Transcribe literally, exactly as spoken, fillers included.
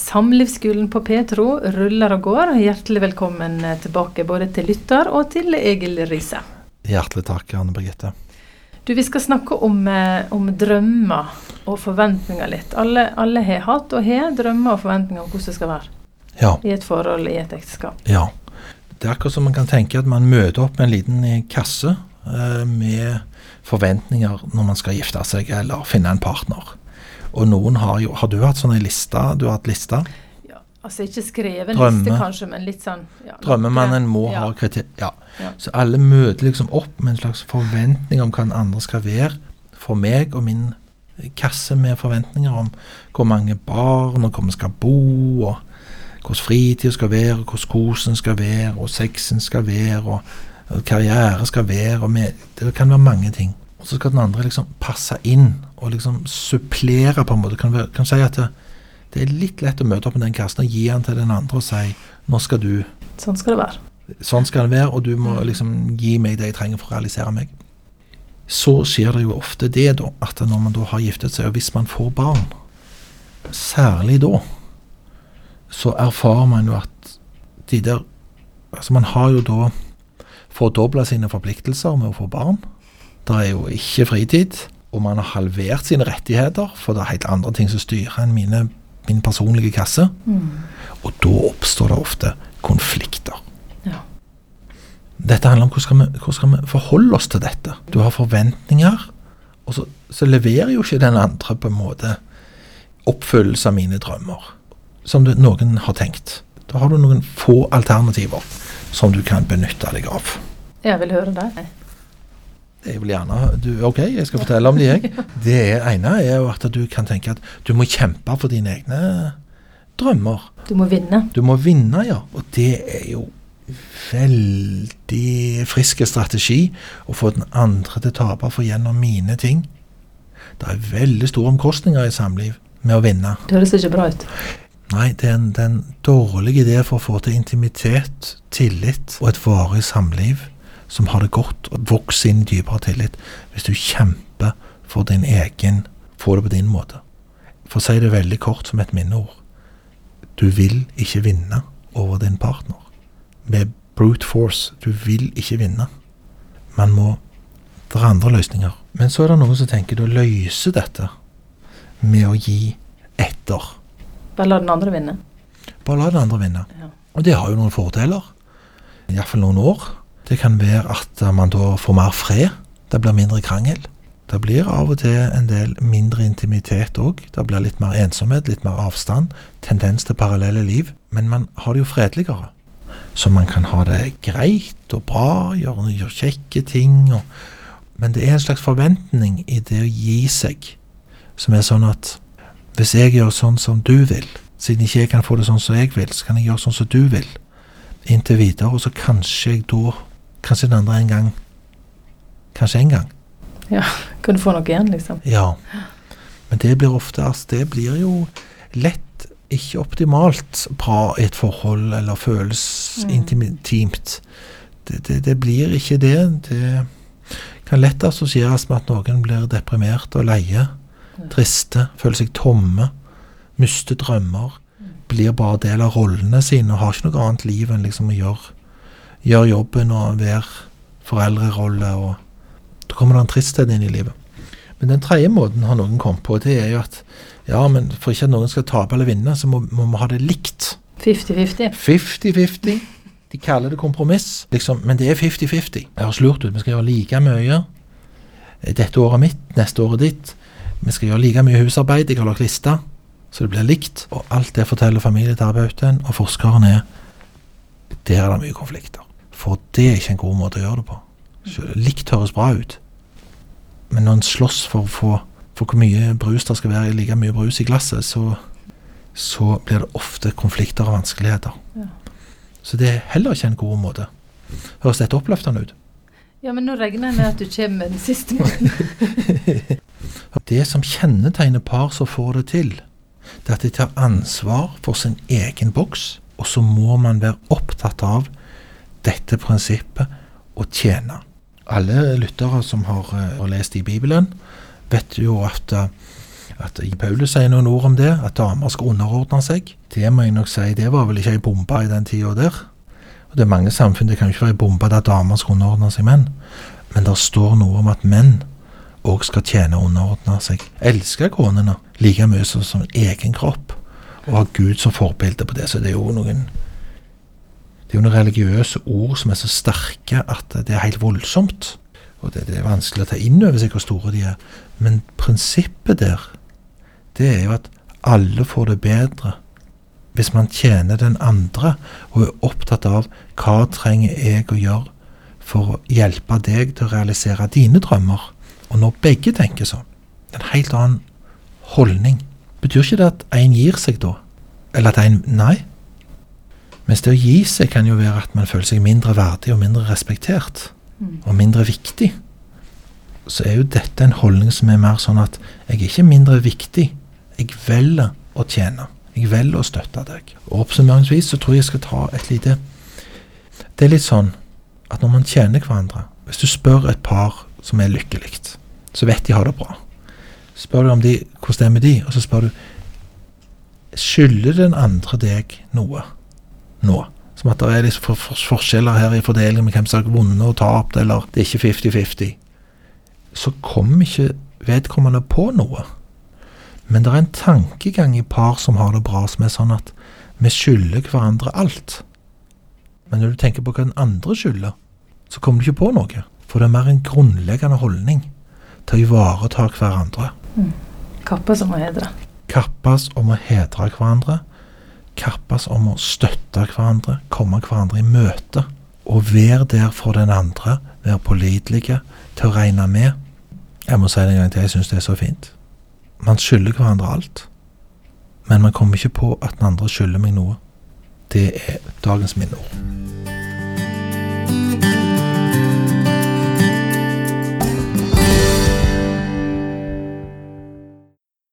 Samlivsskolen på Petro ruller og går. Hjertelig velkommen tilbake både til lytter og til Egil Riise. Hjertelig takk, Anne Birgitte. Du, vi skal snakke om, om drømmer og forventninger litt. Alle, alle har hatt og har drømmer og forventninger om hvordan det skal være. Ja. I et forhold, i et ekteskap. Ja. Det er akkurat som man kan tenke at man møter opp med en liten kasse eh, med forventninger når man skal gifte seg eller finne en partner. Og noen har jo, har du hatt sånne lister? Du har hatt lister? Ja, altså ikke skrevet en Drømme. liste kanskje, men litt sånn. Ja, Drømmemannen må ja. ha kriterier. Ja. Ja. Så alle møter liksom opp med en slags forventning om hva den andre skal være for meg og min kasse med forventninger om hvor mange barn og hvor vi skal bo og hvordan fritid skal være, hvordan kosen skal være og sexen skal være og, og karriere skal være og med, det kan være mange ting. Og så skal den andre liksom passe inn og liksom supplere på en måte. Kan, være, kan si at det, det er litt lett å møte opp med den kassen og gi den til den andre og si, nå skal du... Sånn skal det være. Sånn skal det være, og du må liksom gi meg det jeg trenger for å realisere meg. Så skjer det jo ofte det da, at når man da har giftet seg, og hvis man får barn, særlig da, så erfarer man jo at de der, altså man har jo da fordoblet sine forpliktelser med å få barn. Det er jo ikke fritid, og man har halvert sine rettigheter, for det er helt andre ting som styrer enn mine, min personlige kasse. Mm. Og da oppstår det ofte konflikter. Ja. Dette handler om hvordan skal, vi, hvordan skal vi forholde oss til dette. Du har forventninger, og så, så leverer jo ikke den andre på en måte oppfyllelse av mine drømmer, som du, noen har tenkt. Da har du noen få alternativer som du kan benytte deg av. Jeg vil høre deg. Jeg vil gjerne, du, ok, jeg skal fortelle om det jeg. Det ene er jo at du kan tenke at du må kjempe for dine egne drømmer. Du må vinne. Du må vinne, ja. Og det er jo veldig friske strategi å få den andre til å tape for gjennom mine ting. Det er veldig store omkostninger i samliv med å vinne. Det høres ikke bra ut. Nei, det er en, det er en dårlig idé for å få til intimitet, tillit og et varig samliv som har det godt og vokser inn i dypere tillit hvis du kjemper for din egen, får det på din måte. For å si det veldig kort som et minneord. Du vil ikke vinne over din partner. Med brute force. Du vil ikke vinne. Man må dra andre løsninger. Men så er det noen som tenker å løse dette med å gi etter. Bare la den andre vinne. Bare la den andre vinne. Ja. Og det har jo noen fordeler. I hvert fall noen år. Det kan være at man da får mer fred. Det blir mindre krangel. Det blir av og til en del mindre intimitet også. Det blir litt mer ensomhet, litt mer avstand. Tendens til parallelle liv. Men man har det jo fredeligere. Så man kan ha det greit og bra, gjøre, gjøre kjekke ting. Og, men det er en slags forventning i det å gi seg. Som er sånn at hvis jeg gjør sånn som du vil, siden ikke jeg kan få det sånn som jeg vil, så kan jeg gjøre sånn som du vil. Inntil videre, og så kanskje jeg da Kanskje den andre en gang. Kanskje en gang. Ja, kan du få noe igjen, liksom? Ja. Men det blir ofte, altså, det blir jo lett ikke optimalt bra i et forhold, eller føles mm. intimt. Det, det, det blir ikke det. Det kan lett assosieres med at noen blir deprimert og leie, mm. triste, føler seg tomme, mister drømmer, mm. blir bare del av rollene sine, og har ikke noe annet liv enn liksom å gjøre gjør jobben og være foreldrerolle, og da kommer det en tristhet inn i livet. Men den tredje måten har noen kommet på, det er jo at ja, men for ikke at noen skal tape eller vinne, så må, må vi ha det likt. fifty-fifty. fifty-fifty. De kaller det kompromiss, liksom, men det er fifty-fifty. Jeg har slurt ut, vi skal gjøre like mye. Dette året mitt, neste året ditt. Vi skal gjøre like mye husarbeid, jeg har lagt lista, så det blir likt. Og alt det forteller familieterapeuten, og forskeren er, der er det mye konflikter. For det er ikke en god måte å gjøre det på. Så likt høres bra ut. Men når en slåss for å få for hvor mye brus det skal være, like mye brus i glasset, så, så blir det ofte konflikter og vanskeligheter. Ja. Så det er heller ikke en god måte. Høres dette oppløftende ut? Ja, men nå regner jeg med at du kommer med den siste måten. Det som kjennetegner par som får det til, det er at de tar ansvar for sin egen boks, og så må man være opptatt av dette prinsippet å tjene. Alle lyttere som har uh, lest i Bibelen vet jo at uh, At Paulus sier noen ord om det, at damer skal underordne seg. Det må jeg nok si, det var vel ikke en bombe i den tiden der. Og det er mange samfunn, det kan jo ikke være en bombe der damer skal underordne seg menn. Men det står noe om at menn også skal tjene og underordne seg. Elsker konene like mye som, som egen kropp. Og ha Gud som forbilde på det, så det er jo noen det er jo noen religiøse ord som er så sterke at det er helt voldsomt. Og det, det er vanskelig å ta inn over seg hvor store de er. Men prinsippet der, det er jo at alle får det bedre hvis man tjener den andre og er opptatt av hva trenger jeg å gjøre for å hjelpe deg til å realisere dine drømmer. Og når begge tenker sånn, en helt annen holdning. Betyr ikke det at en gir seg da? Eller at en, nei. Mens det å gi seg kan jo være at man føler seg mindre verdig og mindre respektert. Mm. Og mindre viktig. Så er jo dette en holdning som er mer sånn at jeg er ikke mindre viktig. Jeg velger å tjene. Jeg velger å støtte deg. Og oppsummeringsvis så tror jeg jeg skal ta et lite Det er litt sånn at når man tjener hverandre, hvis du spør et par som er lykkelig, så vet de har det bra. Spør du om de, hvordan det er med de, og så spør du skylder den andre deg noe nå? Som at det er liksom for, for, forskjeller her i fordelingen med hvem som har vunnet og tapt, eller det er ikke femti femti. Så kommer ikke vedkommende på noe. Men det er en tankegang i par som har det bra, som er sånn at vi skylder hverandre alt. Men når du tenker på hva den andre skylder, så kommer du ikke på noe. For det er mer en grunnleggende holdning til å ivareta hverandre. Mm. Kappes om å hedre. Kappes om å hedre hverandre. Kappes om å støtte hverandre. Komme hverandre i møte. Og være der for den andre. Være pålitelige til å regne med. Jeg må si det en gang til, jeg synes det er så fint. Man skylder hverandre alt. Men man kommer ikke på at den andre skylder meg noe. Det er dagens minneord.